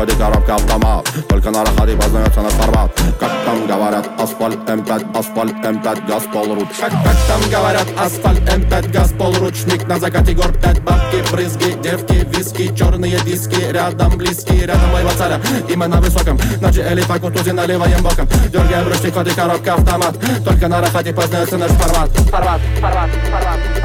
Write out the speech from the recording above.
ходи, коробка автомат. Только на Рахате познается наш формат. Как там говорят, асфальт М5, асфальт М5, газ полручник. Как там говорят, асфальт М5, газ полручник. На закате гор 5 бабки, брызги, девки, виски, черные диски. Рядом близкие, рядом моего царя. Имя на высоком, ночи элита, кутузи наливаем боком. Дергаем ручник, ходи, коробка автомат. Только на Рахате познается наш формат. Формат.